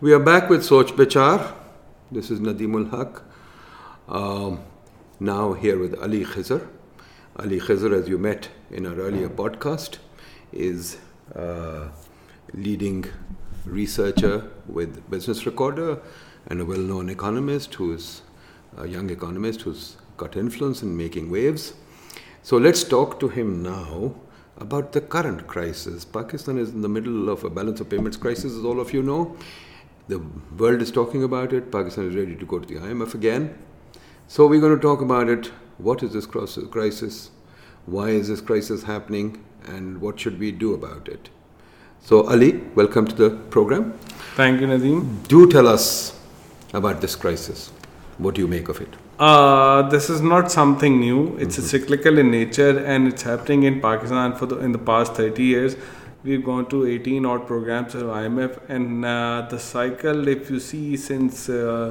We are back with Soch Bichar. This is Nadeemul Haq. Now here with Ali Khizr. Ali Khizr, as you met in our earlier podcast, is a leading researcher with Business Recorder and a well-known economist who's a young economist who's got influence in making waves. So let's talk to him now about the current crisis. Pakistan is in the middle of a balance of payments crisis, as all of you know. The world is talking about it. Pakistan is ready to go to the IMF again. So we're going to talk about it. What is this crisis? Why is this crisis happening? And what should we do about it? So Ali, welcome to the program. Thank you, Nadeem. Do tell us about this crisis. What do you make of it? This is not something new. It's cyclical in nature, and it's happening in Pakistan in the past 30 years. We've gone to 18 odd programs of IMF, and the cycle, if you see since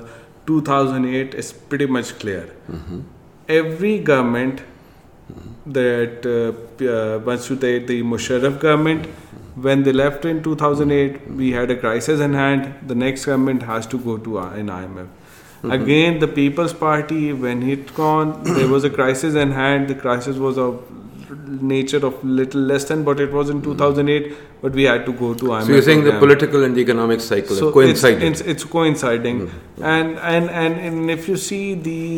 2008, is pretty much clear. Every government that once you take the Musharraf government, when they left in 2008, we had a crisis in hand. The next government has to go to an IMF. Again, the People's Party, when it gone, there was a crisis in hand. The crisis was of nature of little less than what it was in 2008, but we had to go to IMF. So you're saying the political and the economic cycle have coincided? It's coinciding, and if you see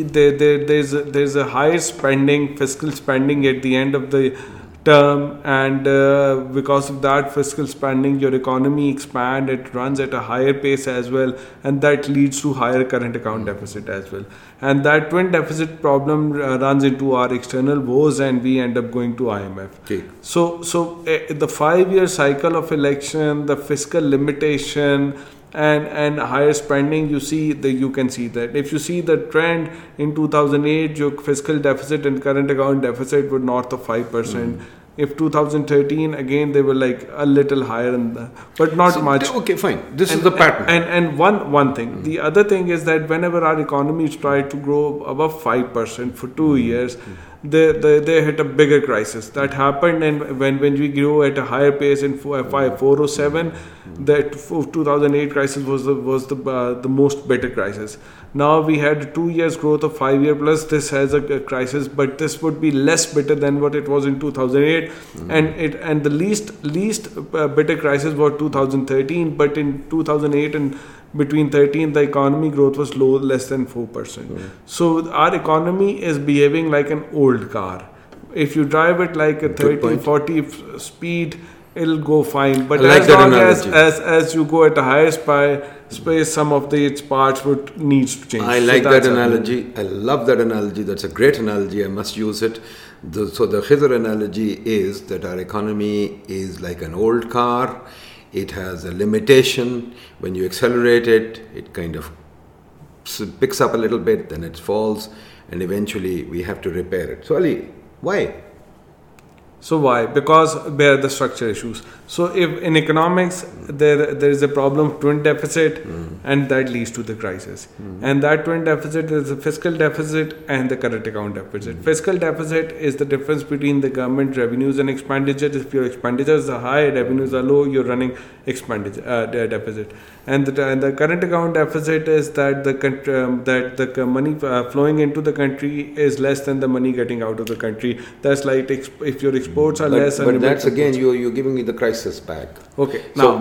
there's a higher spending, fiscal spending at the end of the term, and because of that fiscal spending, your economy expands. It runs at a higher pace as well, and that leads to higher current account deficit as well. And that twin deficit problem runs into our external woes, and we end up going to IMF. Okay. So the 5-year cycle of election, the fiscal limitation, and higher spending, you can see that. If you see the trend in 2008, your fiscal deficit and current account deficit were north of 5%. If 2013, again, they were like a little higher than that, but not much. Okay, fine. This is the pattern. And one thing. The other thing is that whenever our economies try to grow above 5% for 2 years, they hit a bigger crisis. That happened, and when we grew at a higher pace in 407, that 2008 crisis was the most bitter crisis. Now we had 2 years growth of 5 year plus. This has a crisis, but this would be less bitter than what it was in 2008, and the least bitter crisis was 2013. But in 2008 and between 13, the economy growth was less than 4%. So our economy is behaving like an old car. If you drive it like a 30, 40 speed, it'll go fine. But like as long as you go at a higher space, some of its parts would needs to change. I like that analogy. I love that analogy. That's a great analogy. I must use it. So the Khizr analogy is that our economy is like an old car. It has a limitation. When you accelerate it, it kind of picks up a little bit, then it falls, and eventually we have to repair it. So Ali, why? So why? Because bear the structure issues. So if in economics there is a problem of twin deficit, and that leads to the crisis. And that twin deficit is the fiscal deficit and the current account deficit. Fiscal deficit is the difference between the government revenues and expenditures. If your expenditures are high, revenues are low, you're running expenditure deficit. And the current account deficit is that the money flowing into the country is less than the money getting out of the country. That's like if your exports are less. But that's again, you're giving me the crisis back. Okay. So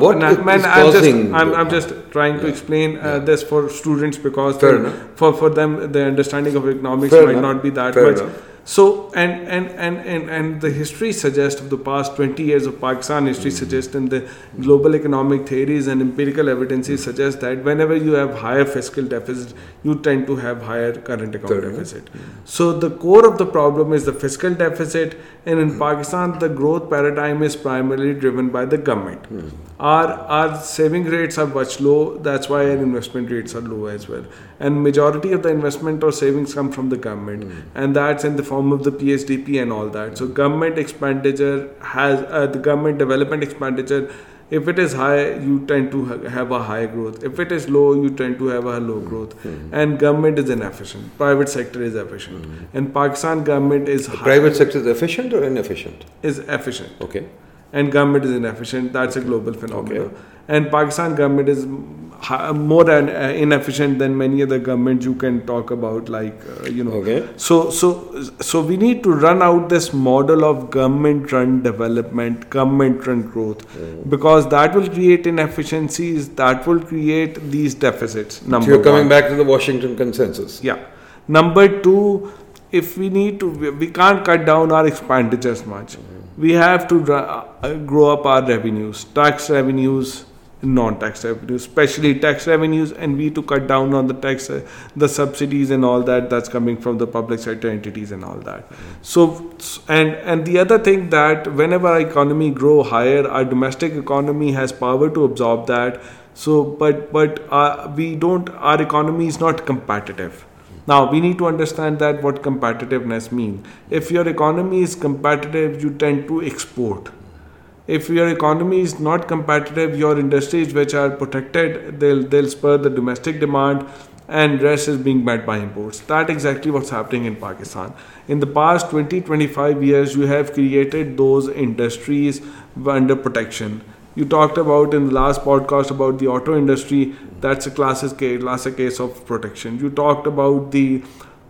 I'm just trying to explain this for students, because for them the understanding of economics might not be that much. So and the history suggests, of the past 20 years of Pakistan history suggests, and the global economic theories and empirical evidences suggest that whenever you have higher fiscal deficit, you tend to have higher current account deficit. So the core of the problem is the fiscal deficit, and in Pakistan the growth paradigm is primarily driven by the government. Our saving rates are much low. That's why our investment rates are low as well. And majority of the investment or savings come from the government, and that's in the form of the PSDP and all that. So government expenditure has the government development expenditure. If it is high, you tend to have a high growth. If it is low, you tend to have a low growth. And government is inefficient. Private sector is efficient. And Pakistan government is private sector is efficient or inefficient? Is efficient. Okay. And government is inefficient. That's a global phenomenon. Okay. And Pakistan government is more inefficient than many other governments you can talk about, Okay. So we need to run out this model of government-run development, government-run growth, because that will create inefficiencies, that will create these deficits. So you're coming back to the Washington Consensus. Yeah. Number two, if we can't cut down our expenditures much. We have to grow up our revenues, tax revenues, non-tax revenues, especially tax revenues, and we to cut down on the tax, the subsidies and all that's coming from the public sector entities and all that. So, and the other thing that whenever our economy grow higher, our domestic economy has power to absorb that. So, but our economy is not competitive. Now, we need to understand that what competitiveness means. If your economy is competitive, you tend to export. If your economy is not competitive, your industries which are protected, they'll spur the domestic demand, and rest is being met by imports. That's exactly what's happening in Pakistan. In the past 20-25 years, you have created those industries under protection. You talked about in the last podcast about the auto industry. That's a classic case of protection. You talked about the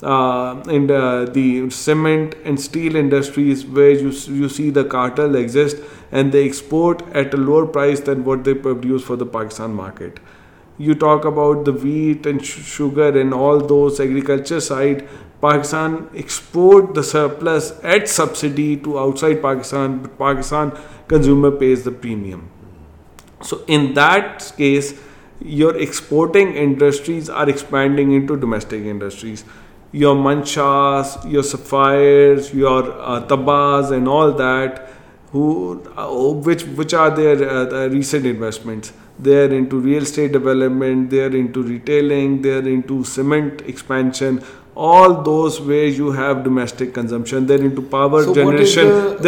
cement and steel industries where you see the cartel exist and they export at a lower price than what they produce for the Pakistan market. You talk about the wheat and sugar and all those agriculture side. Pakistan export the surplus at subsidy to outside Pakistan, but Pakistan consumer pays the premium. So in that case, your exporting industries are expanding into domestic industries. Your Manshas, your Sapphires, your Tabas and all that, which are their recent investments. They're into real estate development, they're into retailing, they're into cement expansion. All those ways you have domestic consumption. They're into power generation.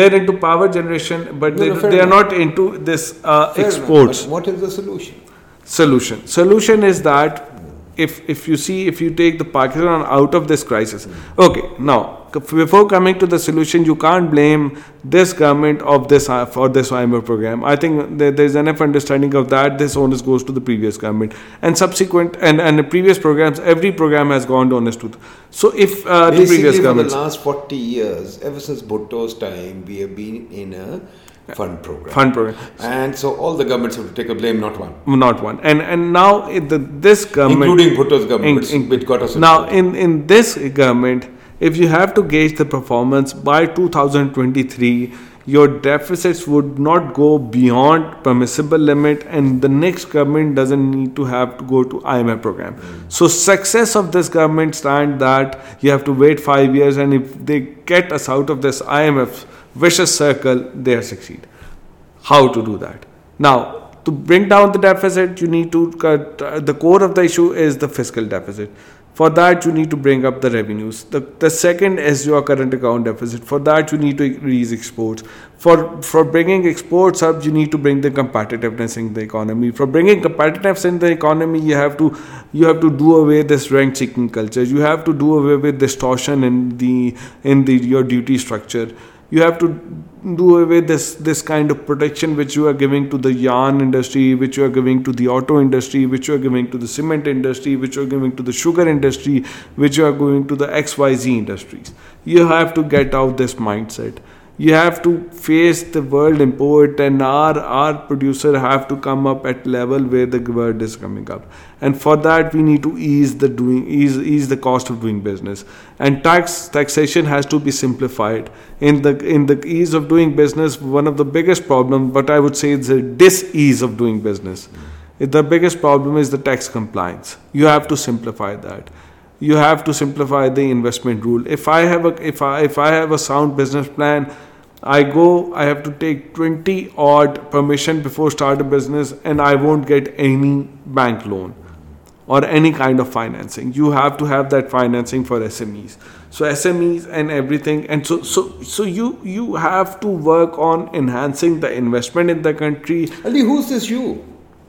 But they are not into this exports. But what is the solution? Solution is that if you take the Pakistan out of this crisis. Okay, now before coming to the solution, you can't blame this government of this for this IMF program. I think there's enough understanding of that. This onus goes to the previous government and subsequent and the previous programs. Every program has gone to honest truth. So if the previous government, for the last 40 years, ever since Bhutto's time, we have been in a fund program. And so all the governments have to take a blame, not one. And now this government, including Bhutto's government, which got us now in this government, if you have to gauge the performance by 2023, your deficits would not go beyond permissible limit, and the next government doesn't need to have to go to IMF program. So success of this government stand that you have to wait 5 years, and if they get us out of this IMF vicious circle, they succeed. How to do that? Now, to bring down the deficit, you need to cut. The core of the issue is the fiscal deficit. For that, you need to bring up the revenues. The second is your current account deficit. For that, you need to increase exports. For bringing exports up, you need to bring the competitiveness in the economy. For bringing competitiveness in the economy, you have to do away this rent-seeking culture. You have to do away with distortion in your duty structure. You have to do away with this kind of protection which you are giving to the yarn industry, which you are giving to the auto industry, which you are giving to the cement industry, which you are giving to the sugar industry, which you are going to the XYZ industries. You have to get out this mindset. You have to face the world import, and our producer have to come up at level where the world is coming up. And for that, we need to ease the cost of doing business. And taxation has to be simplified. In the ease of doing business, one of the biggest problems, but I would say it's a dis-ease of doing business. The biggest problem is the tax compliance. You have to simplify that. You have to simplify the investment rule. If I have a sound business plan, I have to take 20 odd permission before start a business, and I won't get any bank loan or any kind of financing. You have to have that financing for SMEs. So SMEs and everything, and so you have to work on enhancing the investment in the country. Ali, who's this you?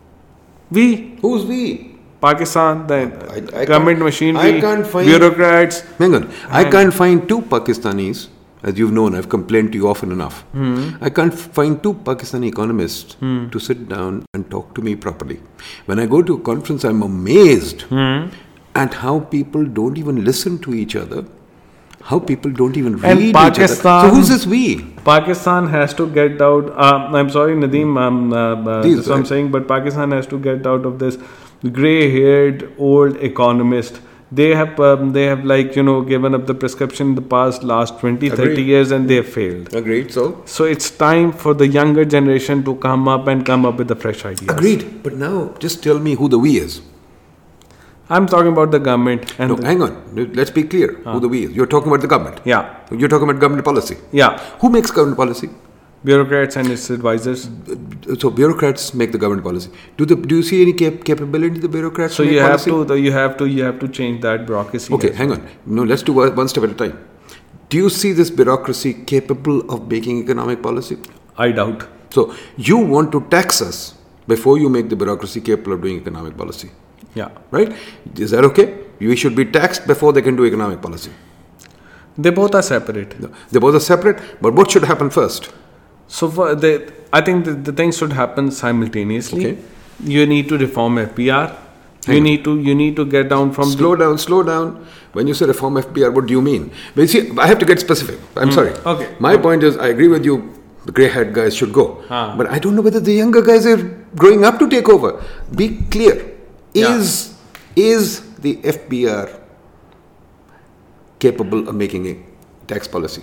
We. Who's we? Pakistan, the government machinery, bureaucrats. Hang on. I can't find two Pakistanis. as you've known, I've complained to you often enough. I can't find two Pakistani economists to sit down and talk to me properly. When I go to a conference, I'm amazed at how people don't even listen to each other. How people don't even read each other. So who's this we? Pakistan has to get out. I'm sorry, Nadeem. That's what I'm saying. But Pakistan has to get out of this grey-haired old economist. They have given up the prescription in the last 20, 30 years, and they have failed. Agreed. So it's time for the younger generation to come up with the fresh ideas. Agreed. But now, just tell me who the we is. I'm talking about the government. Hang on. Let's be clear. Who the we is? You're talking about the government. Yeah. You're talking about government policy. Yeah. Who makes government policy? Bureaucrats and its advisors. So bureaucrats make the government policy. Do you see any capability in the bureaucrats? So you have to change that bureaucracy. Okay, hang on. No, let's do one step at a time. Do you see this bureaucracy capable of making economic policy? I doubt. So you want to tax us before you make the bureaucracy capable of doing economic policy. Yeah. Right? Is that okay? We should be taxed before they can do economic policy. They both are separate. No, they both are separate, but what should happen first? So I think the things should happen simultaneously. Okay. You need to reform FBR. You need to get down from... Slow down. When you say reform FBR, what do you mean? But you see, I have to get specific. I'm sorry. Okay. My point is, I agree with you, the grey-haired guys should go. But I don't know whether the younger guys are growing up to take over. Be clear. Is the FBR capable of making a tax policy?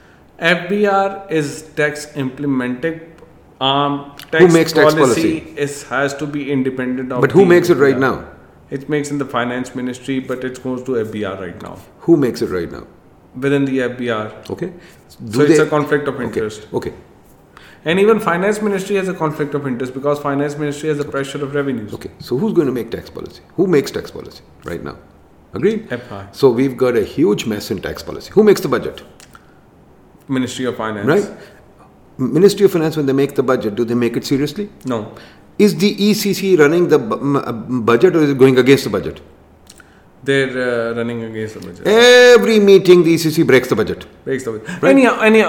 FBR is tax implemented. Who makes tax policy? Has to be independent of. But who makes it right now? It makes in the finance ministry, but it goes to FBR right now. Who makes it right now? Within the FBR. Okay. It's a conflict of interest. Okay. And even finance ministry has a conflict of interest because finance ministry has a pressure of revenues. Okay. So who's going to make tax policy? Who makes tax policy right now? Agreed? FI. So we've got a huge mess in tax policy. Who makes the budget? Ministry of Finance. Right? Ministry of Finance, when they make the budget, do they make it seriously? No. Is the ECC running the budget or is it going against the budget? They're running against the budget. Every meeting, the ECC breaks the budget. Breaks the budget. Right?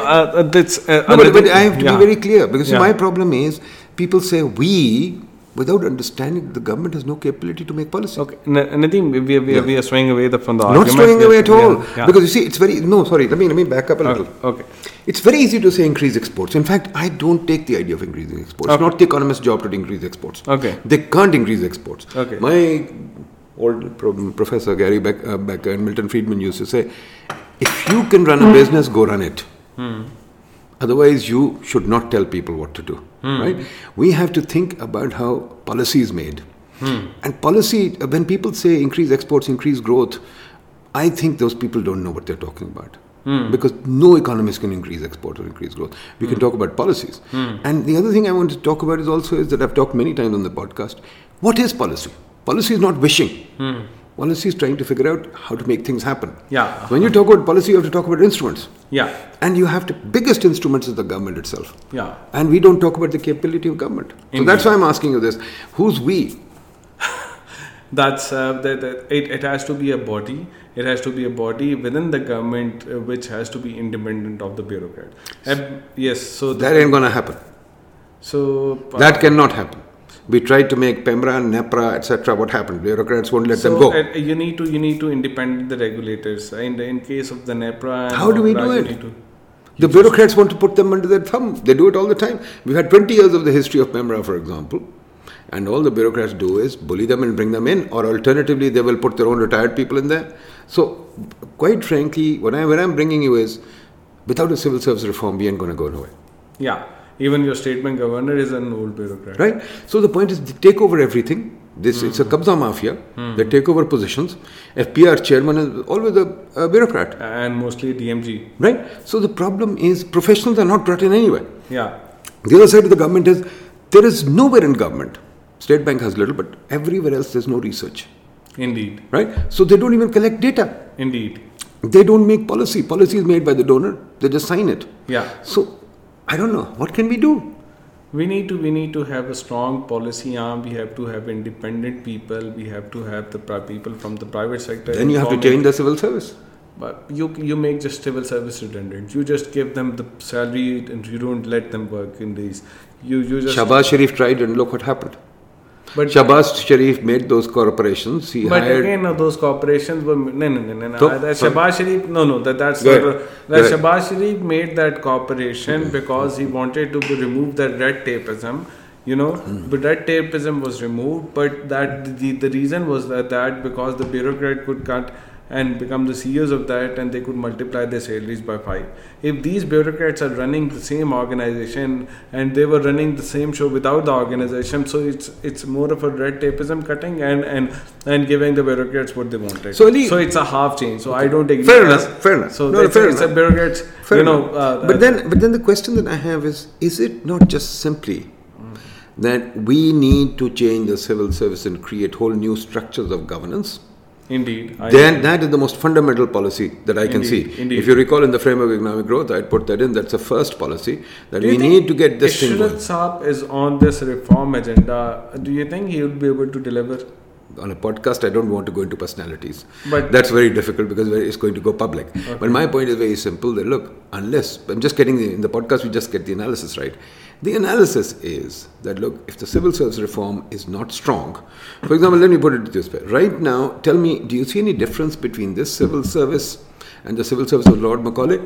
But I have to be very clear because my problem is people say we, without understanding the government has no capability to make policy. Okay. Nadeem, we are swaying away from the Not argument. swaying away at all. Yeah. Because you see, it's very... No, sorry. Let me back up a little. Okay. It's very easy to say increase exports. In fact, I don't take the idea of increasing exports. It's not the economist's job to increase exports. Okay. They can't increase exports. Okay. My old professor Gary Becker and Milton Friedman used to say, if you can run a business, go run it. Otherwise, you should not tell people what to do. Right? We have to think about how policy is made. And policy, when people say increase exports, increase growth, I think those people don't know what they're talking about. Because no economist can increase export or increase growth. We can talk about policies. And the other thing I want to talk about is that I've talked many times on the podcast. What is policy? Policy is not wishing. Policy is trying to figure out how to make things happen. Yeah. So when you talk about policy, you have to talk about instruments. Yeah. And you have to, biggest instruments is the government itself. Yeah. And we don't talk about the capability of government. So that's why I'm asking you this. Who's we? That's it has to be a body. It has to be a body within the government which has to be independent of the bureaucrat. Yes. So that ain't going to happen. So that cannot happen. We tried to make PEMRA, NEPRA, etc. What happened? Bureaucrats won't let them go. You need to independent the regulators. In case of the NEPRA. How do we do it? The bureaucrats want to put them under their thumb. They do it all the time. We've had 20 years of the history of PEMRA, for example. And all the bureaucrats do is bully them and bring them in. Or alternatively, they will put their own retired people in there. So, quite frankly, what I'm bringing you is, without a civil service reform, we ain't going to go nowhere. Yeah. Even your state bank governor is an old bureaucrat. Right? So the point is, they take over everything. It's a Kabza mafia. They take over positions. FPR chairman is always a bureaucrat. And mostly DMG. Right? So the problem is, professionals are not brought in anywhere. Yeah. The other side of the government is, there is nowhere in government. State bank has little, but everywhere else there's no research. Indeed. Right? So they don't even collect data. Indeed. They don't make policy. Policy is made by the donor. They just sign it. Yeah. So, I don't know. What can we do? We need to have a strong policy arm. We have to have independent people. We have to have the people from the private sector. Then you have to change the civil service. But you make just civil service redundant. You just give them the salary and you don't let them work in these. You just Shahbaz Sharif tried and look what happened. But Shahbaz Sharif made those corporations. Those corporations were Shahbaz Sharif. Shahbaz Sharif made that corporation because he wanted to remove that red tapeism. But red tapeism was removed. But that the reason was that because the bureaucrat could cut and become the CEOs of that, and they could multiply their salaries by 5. If these bureaucrats are running the same organization and they were running the same show without the organization, so it's more of a red tapeism cutting and giving the bureaucrats what they wanted. So it's a half change. So I don't agree. Fair enough. So it's a bureaucrats. But then the question that I have is it not just simply that we need to change the civil service and create whole new structures of governance? Indeed. Then that is the most fundamental policy that I can see. Indeed. If you recall in the framework of economic growth, I'd put that in. That's the first policy that we need to get this thing going. If Sharath Saab is on this reform agenda, do you think he would be able to deliver? On a podcast, I don't want to go into personalities. But that's very difficult because it's going to go public. Okay. But my point is very simple. That look, unless I'm just getting in the podcast, we just get the analysis right. The analysis is that look, if the civil service reform is not strong, for example, let me put it this way. Right now, tell me, do you see any difference between this civil service and the civil service of Lord Macaulay?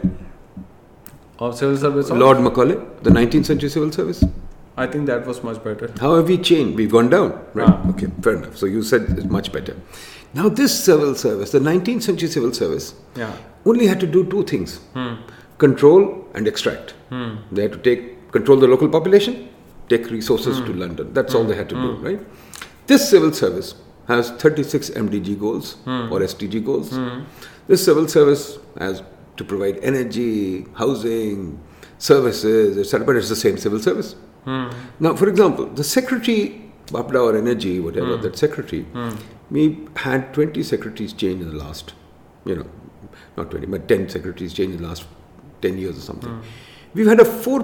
Of civil service? Lord Macaulay, the 19th century civil service? I think that was much better. How have we changed? We've gone down, right? Okay, fair enough. So you said it's much better. Now this civil service, the 19th century civil service, only had to do two things. Control and extract. They had to control the local population, take resources to London. That's all they had to do, right? This civil service has 36 MDG goals or SDG goals. This civil service has to provide energy, housing, services, etc. But it's the same civil service. Now, for example, the secretary, Bapda or Energy, whatever, that secretary, we had 20 secretaries change in the last, not 20, but 10 secretaries change in the last 10 years or something. We've had a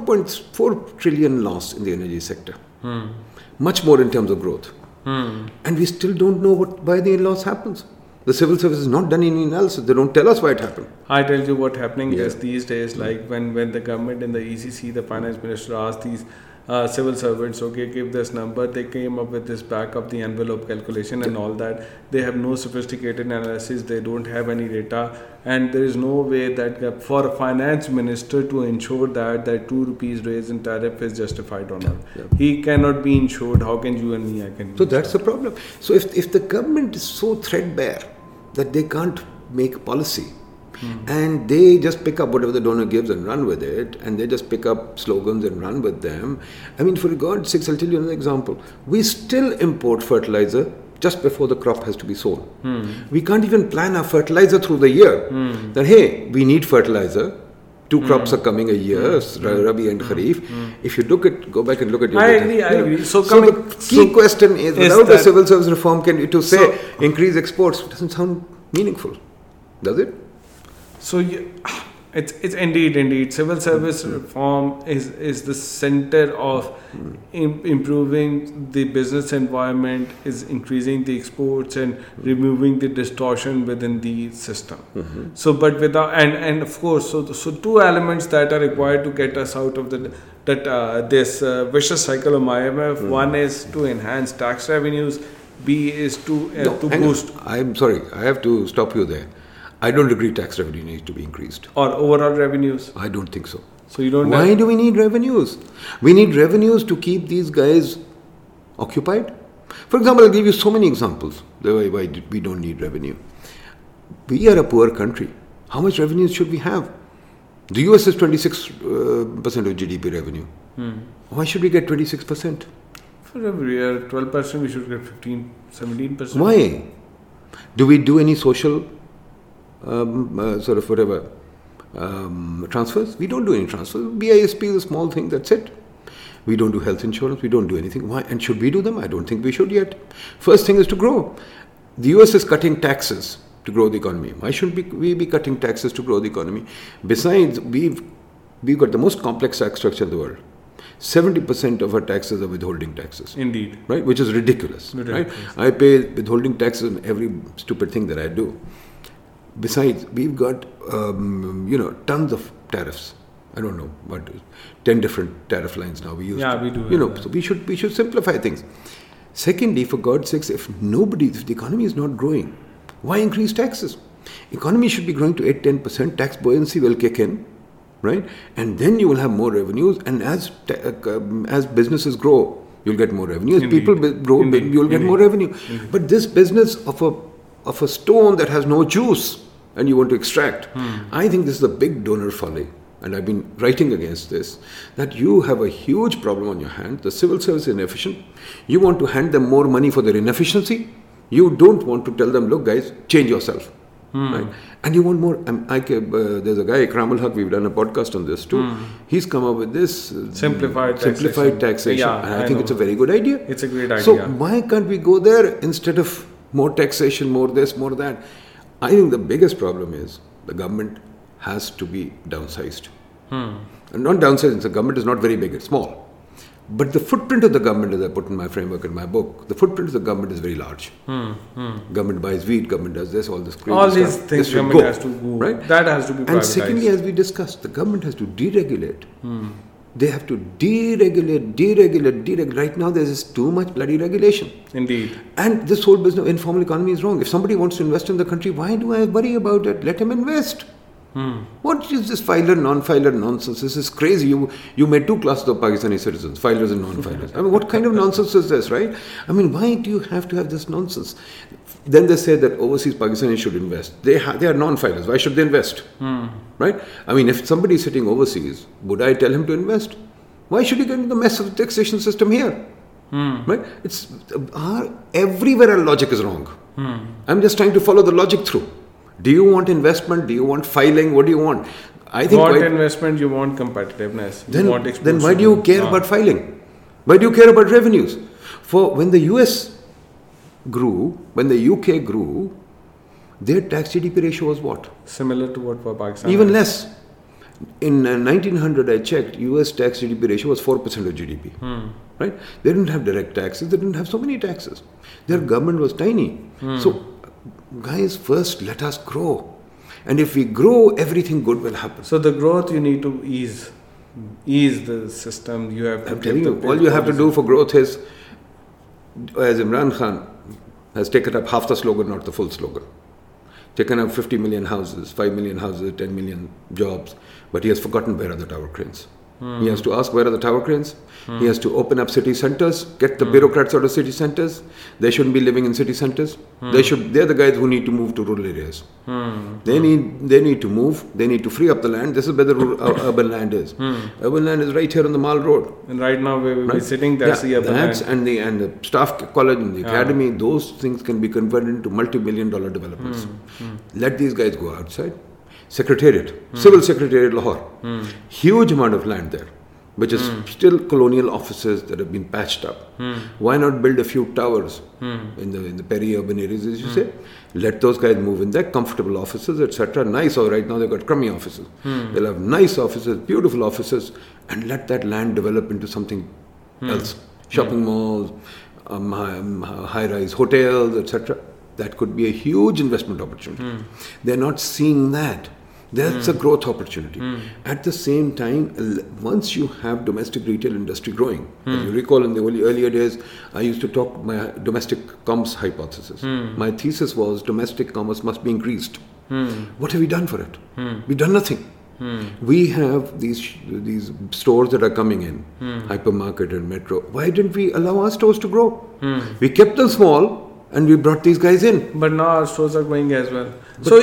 4.4 trillion loss in the energy sector. Much more in terms of growth. And we still don't know why the loss happens. The civil service has not done any analysis. They don't tell us why it happened. I tell you what happening is these days, like when the government and the ECC, the finance minister asked these civil servants, okay, give this number, they came up with this back of the envelope calculation and all that. They have no sophisticated analysis, they don't have any data, and there is no way that for a finance minister to ensure that 2 rupees raise in tariff is justified or not. He cannot be ensured. How can you and me? I can. So that's the problem. So if the government is so threadbare that they can't make policy, and they just pick up whatever the donor gives and run with it, and they just pick up slogans and run with them. I mean, for God's sake, I'll tell you another example. We still import fertilizer just before the crop has to be sown. We can't even plan our fertilizer through the year. That, hey, we need fertilizer. 2 crops are coming a year, Rabi and Kharif. If you go back and look at your data. I agree. So the key question is, without the civil service reform, increase exports, doesn't sound meaningful, does it? So it's indeed civil service reform is the center of improving the business environment, is increasing the exports and removing the distortion within the system. So but without and of course so 2 elements that are required to get us out of this vicious cycle of IMF. One is to enhance tax revenues, B is to boost. I'm sorry, I have to stop you there. I don't agree tax revenue needs to be increased. Or overall revenues? I don't think so. So you don't. Why do we need revenues? We need revenues to keep these guys occupied. For example, I'll give you so many examples why we don't need revenue. We are a poor country. How much revenues should we have? The US is 26% of GDP revenue. Why should we get 26%? For every year, 12%, we should get 15, 17%. Why? Do we do any social transfers? We don't do any transfers. BISP is a small thing, that's it. We don't do health insurance, we don't do anything. Why? And should we do them? I don't think we should yet. First thing is to grow. The US is cutting taxes to grow the economy. Why shouldn't we be cutting taxes to grow the economy? Besides, we've got the most complex tax structure in the world. 70% of our taxes are withholding taxes. Indeed. Right? Which is ridiculous. Right? I pay withholding taxes on every stupid thing that I do. Besides, we've got, tons of tariffs. I don't know, but 10 different tariff lines now we use. Yeah, we do. So we should simplify things. Secondly, for God's sakes, if the economy is not growing, why increase taxes? Economy should be growing to 8-10%. Tax buoyancy will kick in, right? And then you will have more revenues. And as businesses grow, you'll get more revenue. As people grow, you'll get more revenue. But this business of a stone that has no juice and you want to extract, I think this is a big donor folly. And I've been writing against this, that you have a huge problem on your hand. The civil service is inefficient. You want to hand them more money for their inefficiency. You don't want to tell them, look guys, change yourself. Right? And you want more. There's a guy, Ikram Ul-Haq, we've done a podcast on this too. He's come up with this simplified taxation. Yeah, and I think it's a very good idea. It's a great idea. So why can't we go there instead of more taxation, more this, more that? I think the biggest problem is the government has to be downsized. And not downsized, the government is not very big, it's small. But the footprint of the government, as I put in my framework in my book, the footprint of the government is very large. Government buys wheat, government does this, all this crazy all these stuff. things government has to go. Right? That has to be privatized. And secondly, as we discussed, the government has to deregulate. They have to deregulate. Right now, there's just too much bloody regulation. Indeed. And this whole business of informal economy is wrong. If somebody wants to invest in the country, why do I worry about it? Let him invest. What is this filer, non-filer nonsense? This is crazy. You made two classes of Pakistani citizens, filers and non-filers. I mean, what kind of nonsense is this, right? I mean, why do you have to have this nonsense? Then they say that overseas Pakistanis should invest. They are non-filers. Why should they invest? Right? I mean, if somebody is sitting overseas, would I tell him to invest? Why should he get into the mess of the taxation system here? Right? It's everywhere our logic is wrong. I'm just trying to follow the logic through. Do you want investment? Do you want filing? What do you want? I think investment, you want competitiveness. Then why do you care about filing? Why do you care about revenues? For when the US grew, when the UK grew, their tax GDP ratio was what? Similar to what for Pakistan. Even less. In 1900, I checked, US tax GDP ratio was 4% of GDP. Right? They didn't have direct taxes. They didn't have so many taxes. Their government was tiny. So, guys, first let us grow. And if we grow, everything good will happen. So the growth you need to ease the system. You have to. I'm telling you, all you have to do for growth is, as Imran Khan has taken up half the slogan, not the full slogan. Taken up 50 million houses, 5 million houses, 10 million jobs, but he has forgotten where are the tower cranes. He has to ask where are the tower cranes. He has to open up city centers, get the bureaucrats out of city centers. They shouldn't be living in city centers. They're the guys who need to move to rural areas. They need to move. They need to free up the land. This is where the urban land is. Urban land is right here on the Mall Road. And right now we're sitting there. The urban land. And the staff college and the academy, those things can be converted into multi-million-dollar developments. Let these guys go outside. Secretariat, Civil Secretariat Lahore, huge amount of land there, which is still colonial offices that have been patched up. Why not build a few towers in the peri-urban areas, as you say? Let those guys move in there, comfortable offices, etc. Nice, or right now they've got crummy offices. They'll have nice offices, beautiful offices, and let that land develop into something else. Shopping malls, high-rise hotels, etc. That could be a huge investment opportunity. They're not seeing that. That's a growth opportunity. At the same time, once you have domestic retail industry growing, as you recall in the earlier days, I used to talk my domestic commerce hypothesis. My thesis was domestic commerce must be increased. What have we done for it? We've done nothing. We have these stores that are coming in, hypermarket and metro. Why didn't we allow our stores to grow? We kept them small. And we brought these guys in. But now our stores are going as well. So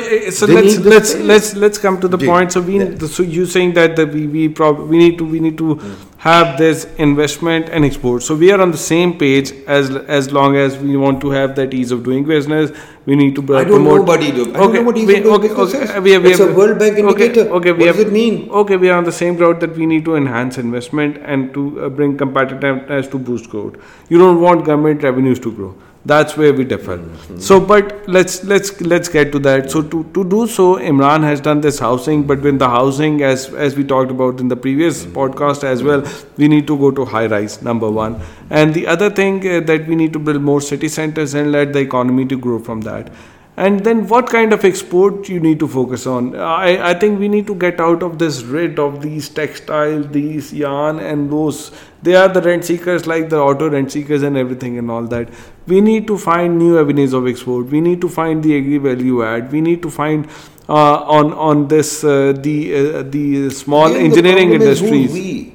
let's come to the point. So so you saying that we need to have this investment and export. So we are on the same page as long as we want to have that ease of doing business. We need to promote. I don't know what ease of doing business is. It's a World Bank indicator. What does it mean? Okay, we are on the same route that we need to enhance investment and to bring competitiveness to boost growth. You don't want government revenues to grow. That's where we differ. So, but let's get to that. So, to do so, Imran has done this housing, but when the housing, as we talked about in the previous podcast as well, we need to go to high rise, number one. And the other thing that we need to build more city centers and let the economy to grow from that. And then what kind of export you need to focus on? I think we need to get out of this rid of these textiles, these yarn and those. They are the rent seekers, like the auto rent seekers and everything and all that. We need to find new avenues of export. We need to find the agri value add. We need to find on this the small engineering industries.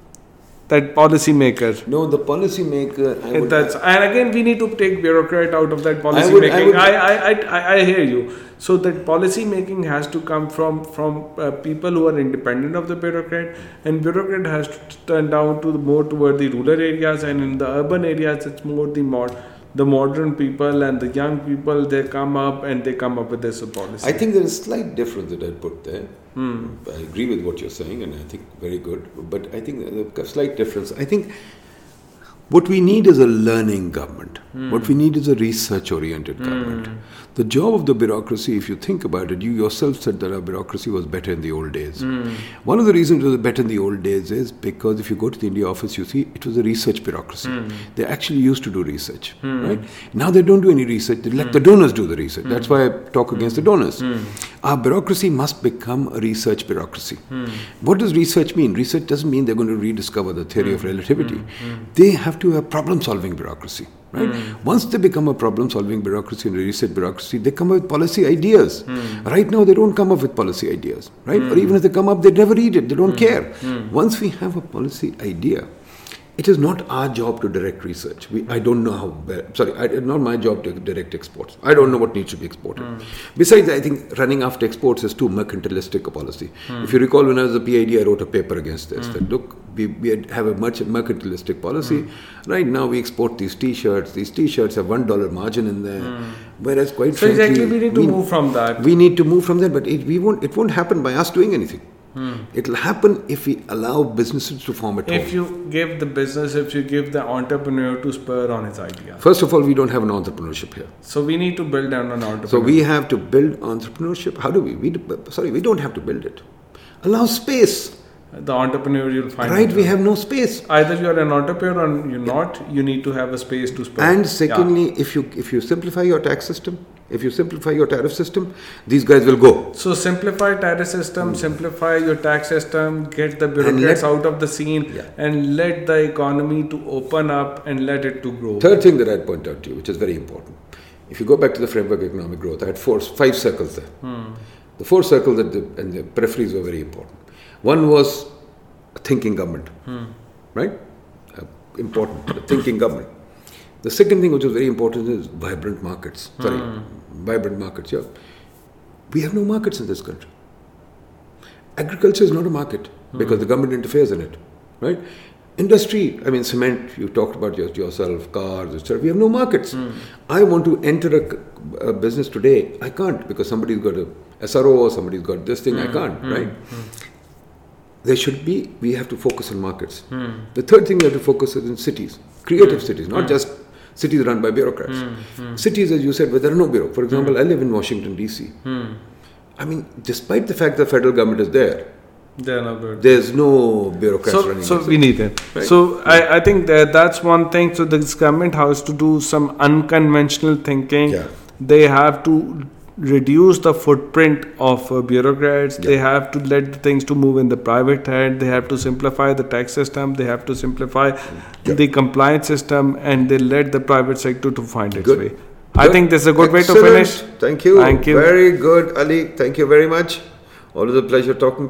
That policy maker. No, the policy maker. And again, we need to take bureaucrat out of that policy making. I hear you. So that policy making has to come from people who are independent of the bureaucrat, and bureaucrat has to turn down to more toward the rural areas, and in the urban areas, it's more the modern people and the young people. They come up with this policy. I think there is a slight difference that I put there. I agree with what you're saying, and I think very good. But I think there's a slight difference. I think what we need is a learning government. What we need is a research-oriented government. The job of the bureaucracy, if you think about it, you yourself said that our bureaucracy was better in the old days. One of the reasons it was better in the old days is because if you go to the India office, you see it was a research bureaucracy. They actually used to do research, right? Now they don't do any research. They let the donors do the research. That's why I talk against the donors. Our bureaucracy must become a research bureaucracy. What does research mean? Research doesn't mean they're going to rediscover the theory of relativity. They have to have problem-solving bureaucracy. Right? Once they become a problem-solving bureaucracy and a research bureaucracy, they come up with policy ideas. Right now, they don't come up with policy ideas, right? Or even if they come up, they never read it. They don't care. Once we have a policy idea, it is not our job to direct research. I don't know how. It's not my job to direct exports. I don't know what needs to be exported. Besides, I think running after exports is too mercantilistic a policy. If you recall, when I was a PhD, I wrote a paper against this. That look, we have a much mercantilistic policy. Right now, we export these T-shirts. These T-shirts have $1 margin in there. Whereas, quite frankly, exactly, we need to move from that. We need to move from that, but it won't happen by us doing anything. It'll happen if we allow businesses to form at home. If you give the entrepreneur to spur on his idea. First of all, we don't have an entrepreneurship here. So we need to build down an entrepreneurship. So we have to build entrepreneurship. How do we? We don't have to build it. Allow space. The entrepreneur you'll find. Right, we have no space. Either you are an entrepreneur or you're not. You need to have a space to spur. And secondly, if you simplify your tax system, if you simplify your tariff system, these guys will go. So simplify tariff system, simplify your tax system, get the bureaucrats out of the scene, and let the economy to open up and let it to grow. Third thing that I'd point out to you, which is very important. If you go back to the framework of economic growth, I had 5 circles there. The 4 circles and the peripheries were very important. One was a thinking government, right? Important, a thinking government. The second thing which was very important is vibrant markets. Vibrant markets, yeah. We have no markets in this country. Agriculture is not a market because the government interferes in it, right? Industry, I mean cement, you talked about yourself, cars, etc. We have no markets. I want to enter a business today. I can't because somebody's got a SRO or somebody's got this thing. I can't, right? We have to focus on markets. The third thing we have to focus is in cities, creative cities, not just cities run by bureaucrats. Cities, as you said, where there are no bureaucrats. For example, I live in Washington, D.C. I mean, despite the fact the federal government is there, there's no bureaucrats running. So we need it. Right? So I think that's one thing. So this government has to do some unconventional thinking. Yeah. They have to reduce the footprint of bureaucrats. They have to let the things to move in the private hand. They have to simplify the tax system. They have to simplify the compliance system, and they let the private sector to find its way. I think this is a good way to finish. Thank you. Very good, Ali. Thank you very much. Always a pleasure talking to you.